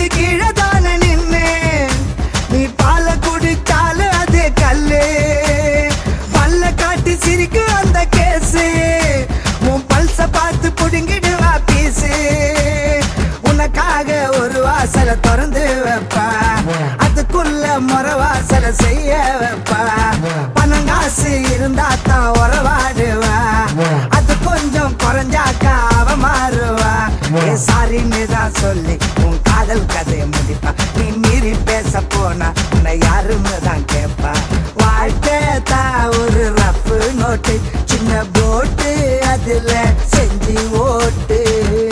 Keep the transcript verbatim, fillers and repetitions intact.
கீழே தானே நின்னு நீ பால குடிச்சாலு அது கல்லு பல்ல காட்டி சிரிக்கு அந்த கேசு உன் பல்ச பார்த்து புடுங்கிடுவா பீசு உனக்காக ஒரு வாசலை திறந்து வைப்பா அதுக்குள்ள முறை வாசலை செய்ய வைப்பா பணம் காசு இருந்தா தான் உறவாடுவா அது கொஞ்சம் குறைஞ்சாக்கா அவ மாறுவா சாரின்னு தான் சொல்லி உன் காதல் கதையை முடிப்பா நீ மீறி பேச போனா உன்னை யாருன்னு